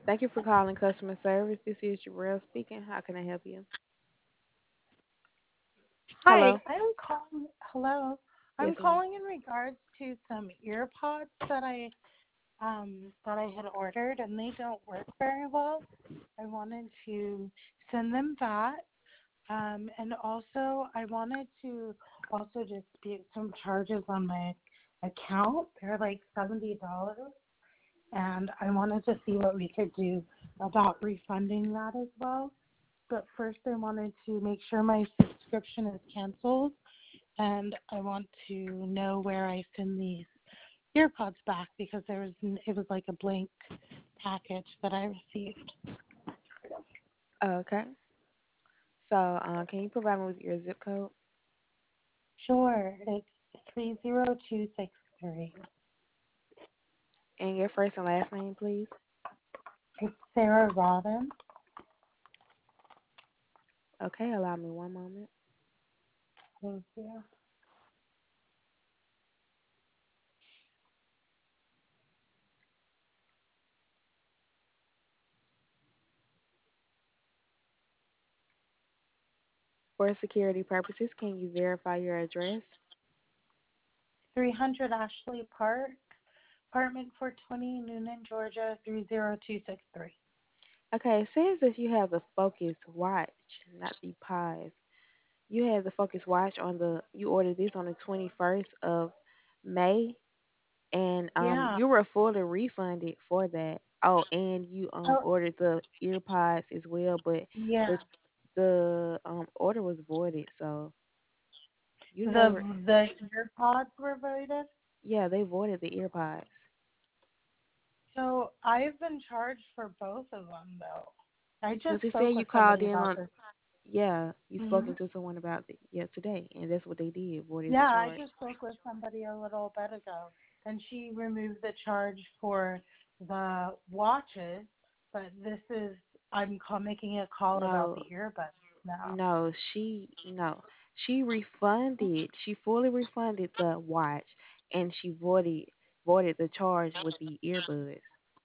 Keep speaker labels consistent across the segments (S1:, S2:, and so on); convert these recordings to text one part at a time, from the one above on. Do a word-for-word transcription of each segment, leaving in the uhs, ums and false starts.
S1: Thank you for calling customer service. This is Jarrell speaking. How can I help you?
S2: Hi,
S1: Hello?
S2: I'm calling. Hello, I'm
S1: Yes, ma'am.
S2: calling in regards to some ear pods that I um that I had ordered, and they don't work very well. I wanted to send them back, um, and also I wanted to also dispute some charges on my account. They're like seventy dollars, and I wanted to see what we could do about refunding that as well. But first, I wanted to make sure my subscription is canceled, and I want to know where I send these earpods back because there was it was like a blank package that I received.
S1: Okay. So, uh, can you provide me with your zip code
S2: Sure, it's three zero two six three.
S1: and your first and last name, please?
S2: It's Sarah Robin.
S1: Okay, allow me one moment.
S2: Thank you.
S1: For security purposes, can you verify your address?
S2: three hundred Ashley Park, apartment four twenty, Noonan, Georgia three zero two six three.
S1: Okay, it says that you have the Focus Watch, not the Pies. You had the Focus Watch on the, you ordered this on the twenty-first of May, and um,
S2: Yeah.
S1: you were fully refunded for that. Oh, and you um
S2: Oh,
S1: ordered the ear pods as well, but
S2: yeah.
S1: the the um order was voided, so you
S2: The
S1: never.
S2: the earpods were voided.
S1: Yeah, they voided the ear pods.
S2: So I've been charged for both of them though. I
S1: Cause
S2: just
S1: it said
S2: spoke
S1: you
S2: with
S1: called
S2: somebody
S1: in
S2: about
S1: on.
S2: this.
S1: Yeah, you
S2: Hmm.
S1: spoken to someone about it. Yeah, today, and that's what they did. Voided the
S2: Yeah, I
S1: charge.
S2: just spoke with somebody a little bit ago, and she removed the charge for the watches. But this is I'm call, making a call about the
S1: No,
S2: earbuds now.
S1: no, she no, she refunded. She fully refunded the watch, and she voided voided the charge with the earbuds.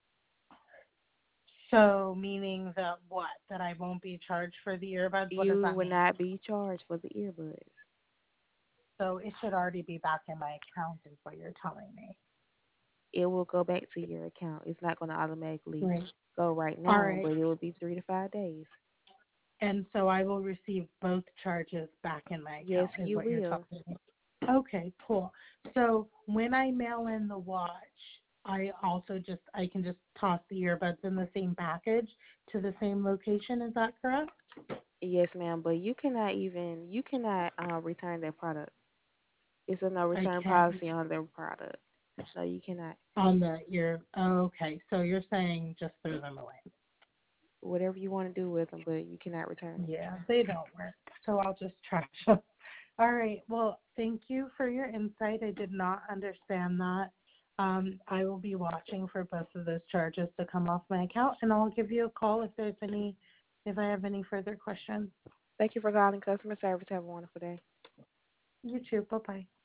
S2: So meaning that what? That I won't be charged for the earbuds? What does
S1: You
S2: that
S1: will
S2: mean?
S1: not be charged for the earbuds.
S2: So it should already be back in my account, is what you're telling me.
S1: It will go back to your account. It's not going to automatically
S2: Right.
S1: go right
S2: All
S1: now,
S2: right.
S1: but it will be three to five days.
S2: And so I will receive both charges back in my
S1: Yes,
S2: account, is
S1: you
S2: what you're
S1: will.
S2: telling me. Okay, cool. So when I mail in the watch, I also just I can just toss the earbuds in the same package to the same location. Is that correct?
S1: Yes, ma'am. But you cannot even you cannot uh, return that product. It's a no
S2: I
S1: return
S2: can
S1: policy on their product. No, you cannot.
S2: on the ear. Okay, so you're saying just throw them away.
S1: Whatever you want to do with them, but you cannot return them.
S2: Yeah, they don't work. So I'll just trash them. All right. Well, thank you for your insight. I did not understand that. Um, I will be watching for both of those charges to come off my account, and I'll give you a call if there's any, if I have any further questions.
S1: Thank you for calling customer service. Have a wonderful day.
S2: You too. Bye bye.